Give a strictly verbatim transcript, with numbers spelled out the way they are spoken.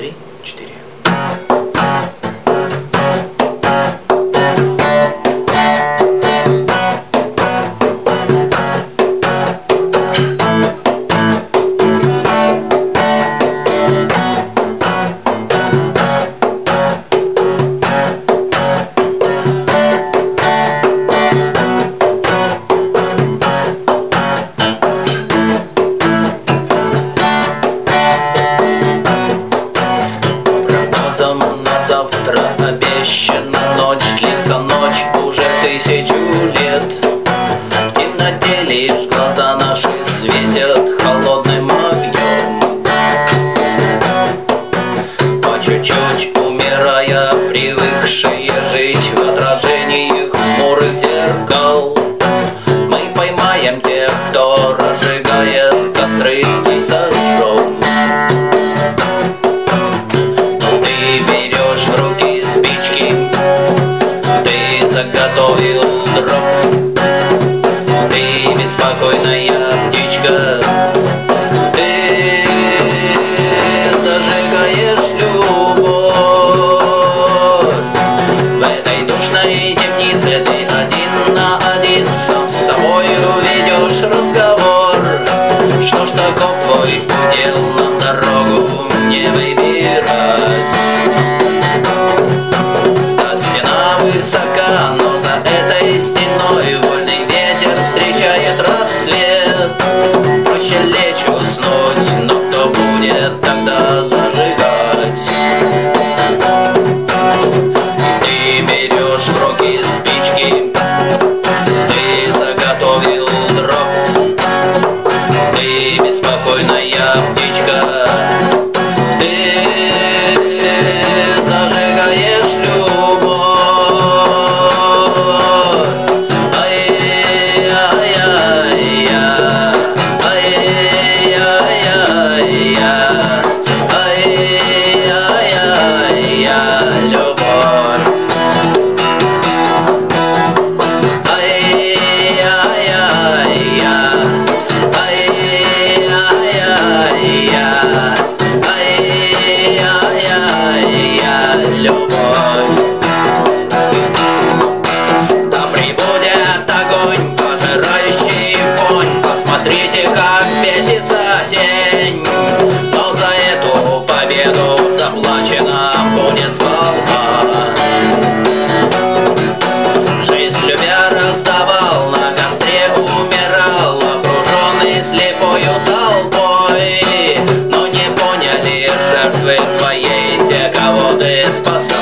три, четыре. На завтра обещана ночь, длится ночь уже тысячу лет. В темноте лишь глаза наши светят холодным огнем. По чуть-чуть умирая, привыкшие жить в отражении хмурых зеркал, мы поймаем тех, кто разжигает костры и зажжем. Заготовил дров, ты беспокойная птичка, ты зажигаешь любовь. В этой душной темнице ты один на один сам с собою ведешь разговор. Что ж таков твой удел, нам дорогу не выбирать. Да, стена высока, но за этой стеной вольный ветер встречает рассвет. Проще лечь уснуть, но кто будет тогда зажигать? Ты берешь в руки спички, ты заготовил дров, ты беспокойная птичка, ты зажигаешь любовь. Смотрите, как бесится тень, но за эту победу заплачено будет сполна. Жизнь любя раздавал, на костре умирал, окруженный слепою толпой. Но не поняли жертвы твоей те, кого ты спасал.